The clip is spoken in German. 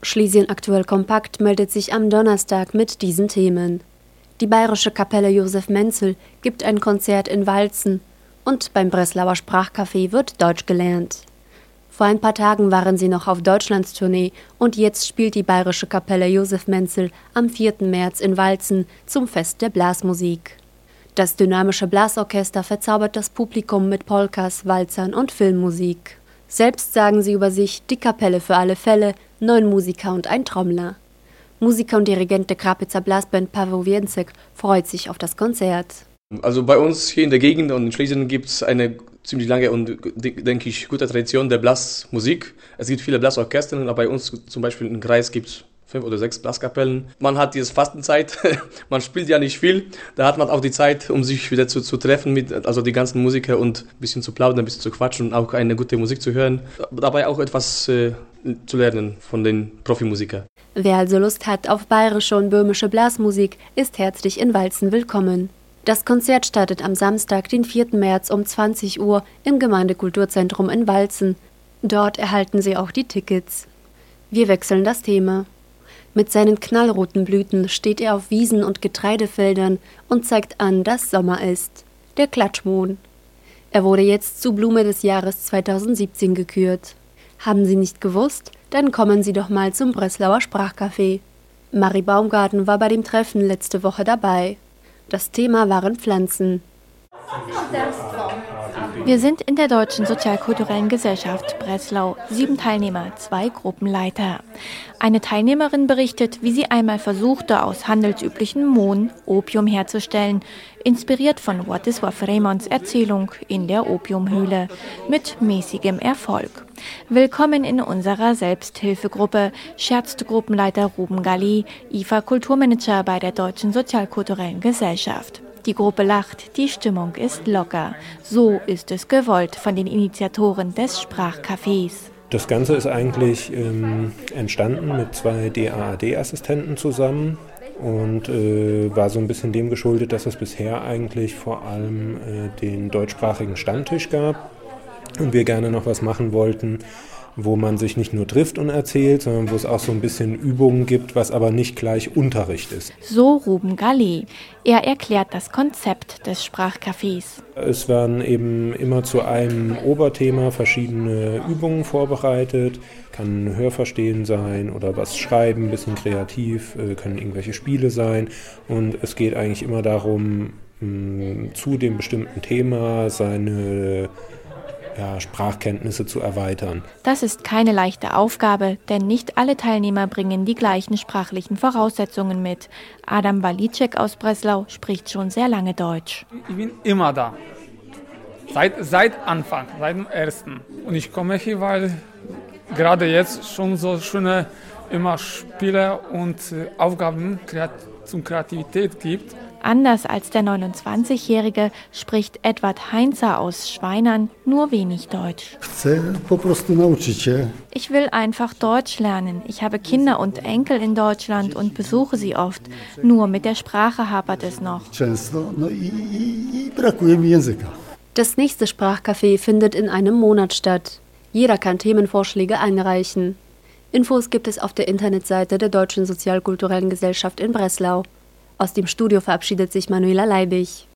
Schlesien aktuell kompakt meldet sich am Donnerstag mit diesen Themen. Die Bayerische Kapelle Josef Menzel gibt ein Konzert in Walzen und beim Breslauer Sprachcafé wird Deutsch gelernt. Vor ein paar Tagen waren sie noch auf Deutschlandstournee und jetzt spielt die Bayerische Kapelle Josef Menzel am 4. März in Walzen zum Fest der Blasmusik. Das dynamische Blasorchester verzaubert das Publikum mit Polkas, Walzern und Filmmusik. Selbst sagen sie über sich, die Kapelle für alle Fälle, 9 Musiker und ein Trommler. Musiker und Dirigent der Krapitzer Blasband Paweł Więcek freut sich auf das Konzert. Also bei uns hier in der Gegend und in Schlesien gibt es eine ziemlich lange und, denke ich, gute Tradition der Blasmusik. Es gibt viele Blasorchester, aber bei uns zum Beispiel im Kreis gibt es 5 oder 6 Blaskapellen. Man hat diese Fastenzeit, man spielt ja nicht viel, da hat man auch die Zeit, um sich wieder zu treffen also die ganzen Musiker und ein bisschen zu plaudern, ein bisschen zu quatschen und auch eine gute Musik zu hören. Dabei auch etwas zu lernen von den Profimusikern. Wer also Lust hat auf bayerische und böhmische Blasmusik, ist herzlich in Walzen willkommen. Das Konzert startet am Samstag, den 4. März um 20 Uhr im Gemeindekulturzentrum in Walzen. Dort erhalten Sie auch die Tickets. Wir wechseln das Thema. Mit seinen knallroten Blüten steht er auf Wiesen und Getreidefeldern und zeigt an, dass Sommer ist. Der Klatschmohn. Er wurde jetzt zu Blume des Jahres 2017 gekürt. Haben Sie nicht gewusst? Dann kommen Sie doch mal zum Breslauer Sprachcafé. Marie Baumgarten war bei dem Treffen letzte Woche dabei. Das Thema waren Pflanzen. Wir sind in der Deutschen Sozialkulturellen Gesellschaft Breslau. 7 Teilnehmer, 2 Gruppenleiter. Eine Teilnehmerin berichtet, wie sie einmal versuchte, aus handelsüblichen Mohn Opium herzustellen, inspiriert von Władysław Reymonds Erzählung in der Opiumhöhle, mit mäßigem Erfolg. Willkommen in unserer Selbsthilfegruppe, scherzt Gruppenleiter Ruben Galli, IFA-Kulturmanager bei der Deutschen Sozialkulturellen Gesellschaft. Die Gruppe lacht, die Stimmung ist locker. So ist es gewollt von den Initiatoren des Sprachcafés. Das Ganze ist eigentlich entstanden mit 2 DAAD-Assistenten zusammen und war so ein bisschen dem geschuldet, dass es bisher eigentlich vor allem den deutschsprachigen Stammtisch gab und wir gerne noch was machen wollten, wo man sich nicht nur trifft und erzählt, sondern wo es auch so ein bisschen Übungen gibt, was aber nicht gleich Unterricht ist. So Ruben Galli. Er erklärt das Konzept des Sprachcafés. Es werden eben immer zu einem Oberthema verschiedene Übungen vorbereitet. Kann Hörverstehen sein oder was schreiben, ein bisschen kreativ, können irgendwelche Spiele sein. Und es geht eigentlich immer darum, zu dem bestimmten Thema seine Sprachkenntnisse zu erweitern. Das ist keine leichte Aufgabe, denn nicht alle Teilnehmer bringen die gleichen sprachlichen Voraussetzungen mit. Adam Walicek aus Breslau spricht schon sehr lange Deutsch. Ich bin immer da. Seit Anfang, seit dem ersten. Und ich komme hier, weil gerade jetzt schon so schöne immer Spiele und Aufgaben zum Kreativität gibt. Anders als der 29-Jährige spricht Edward Heinzer aus Schweinern nur wenig Deutsch. Ich will einfach Deutsch lernen. Ich habe Kinder und Enkel in Deutschland und besuche sie oft. Nur mit der Sprache hapert es noch. Das nächste Sprachcafé findet in einem Monat statt. Jeder kann Themenvorschläge einreichen. Infos gibt es auf der Internetseite der Deutschen Sozialkulturellen Gesellschaft in Breslau. Aus dem Studio verabschiedet sich Manuela Leibig.